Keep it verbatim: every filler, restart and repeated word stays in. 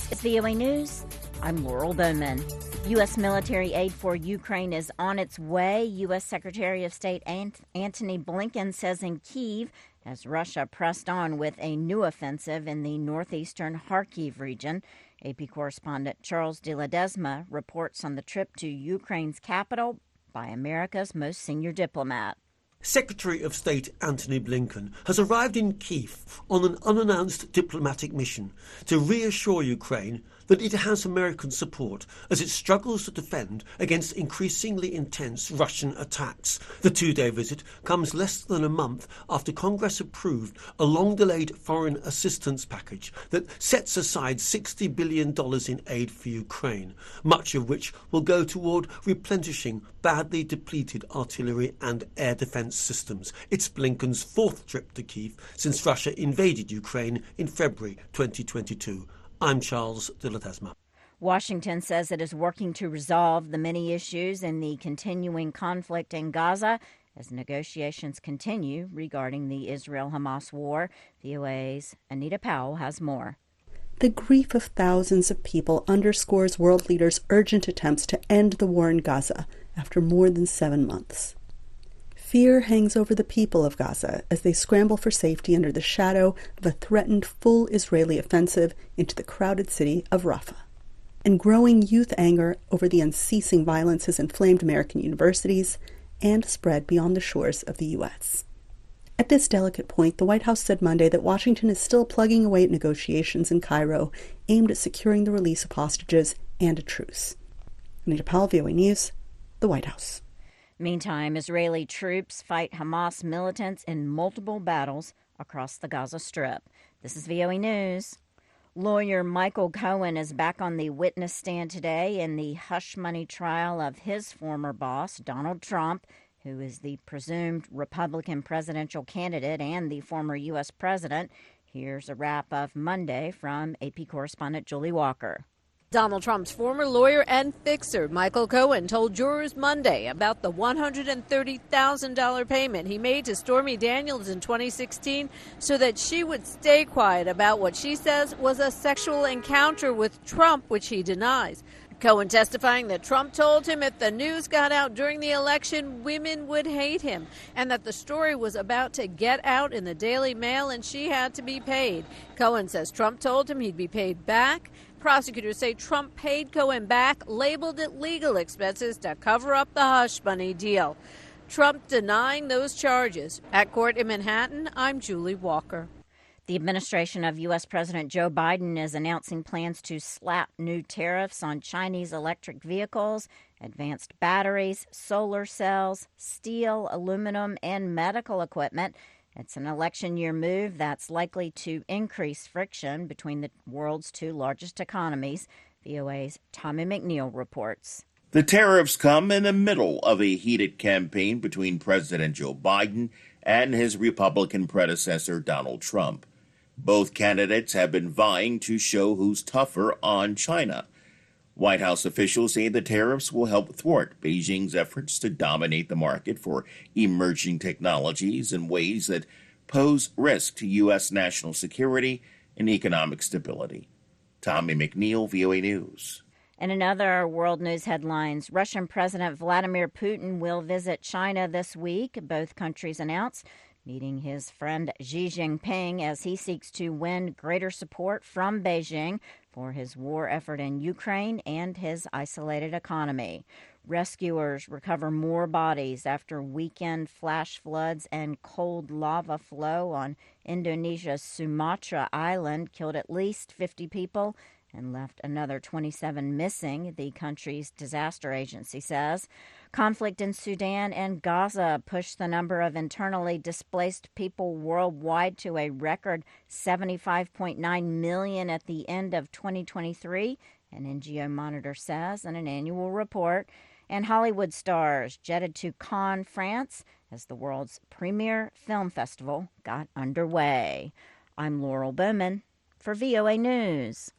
It's V O A News. I'm Laurel Bowman. U S military aid for Ukraine is on its way. U S Secretary of State Antony Blinken says in Kyiv, as Russia pressed on with a new offensive in the northeastern Kharkiv region. A P correspondent Charles de Ledesma reports on the trip to Ukraine's capital by America's most senior diplomat. Secretary of State Antony Blinken has arrived in Kyiv on an unannounced diplomatic mission to reassure Ukraine that it has American support as it struggles to defend against increasingly intense Russian attacks. The two-day visit comes less than a month after Congress approved a long-delayed foreign assistance package that sets aside sixty billion dollars in aid for Ukraine, much of which will go toward replenishing badly depleted artillery and air defense systems. It's Blinken's fourth trip to Kyiv since Russia invaded Ukraine in February twenty twenty-two. I'm Charles de Ledesma. Washington says it is working to resolve the many issues in the continuing conflict in Gaza as negotiations continue regarding the Israel-Hamas war. V O A's Anita Powell has more. The grief of thousands of people underscores world leaders' urgent attempts to end the war in Gaza after more than seven months. Fear hangs over the people of Gaza as they scramble for safety under the shadow of a threatened full Israeli offensive into the crowded city of Rafah. And growing youth anger over the unceasing violence has inflamed American universities and spread beyond the shores of the U S. At this delicate point, the White House said Monday that Washington is still plugging away at negotiations in Cairo aimed at securing the release of hostages and a truce. Anita Powell, V O A News, the White House. Meantime, Israeli troops fight Hamas militants in multiple battles across the Gaza Strip. This is V O A News. Lawyer Michael Cohen is back on the witness stand today in the hush money trial of his former boss, Donald Trump, who is the presumed Republican presidential candidate and the former U S president. Here's a wrap of Monday from A P correspondent Julie Walker. Donald Trump's former lawyer and fixer, Michael Cohen, told jurors Monday about the one hundred thirty thousand dollars payment he made to Stormy Daniels in twenty sixteen so that she would stay quiet about what she says was a sexual encounter with Trump, which he denies. Cohen testifying that Trump told him if the news got out during the election, women would hate him, and that the story was about to get out in the Daily Mail and she had to be paid. Cohen says Trump told him he'd be paid back. Prosecutors say Trump paid Cohen back, labeled it legal expenses to cover up the hush money deal. Trump denying those charges. At court in Manhattan, I'm Julie Walker. The administration of U S President Joe Biden is announcing plans to slap new tariffs on Chinese electric vehicles, advanced batteries, solar cells, steel, aluminum, and medical equipment. It's an election year move that's likely to increase friction between the world's two largest economies. V O A's Tommy McNeil reports. The tariffs come in the middle of a heated campaign between President Joe Biden and his Republican predecessor, Donald Trump. Both candidates have been vying to show who's tougher on China. White House officials say the tariffs will help thwart Beijing's efforts to dominate the market for emerging technologies in ways that pose risk to U S national security and economic stability. Tommy McNeil, V O A News. And in other world news headlines, Russian President Vladimir Putin will visit China this week. Both countries announced meeting his friend Xi Jinping as he seeks to win greater support from Beijing for his war effort in Ukraine and his isolated economy. Rescuers recover more bodies after weekend flash floods and cold lava flow on Indonesia's Sumatra Island killed at least fifty people and left another twenty-seven missing, the country's disaster agency says. Conflict in Sudan and Gaza pushed the number of internally displaced people worldwide to a record seventy-five point nine million at the end of twenty twenty-three, an N G O Monitor says in an annual report. And Hollywood stars jetted to Cannes, France, as the world's premier film festival got underway. I'm Laurel Bowman for V O A News.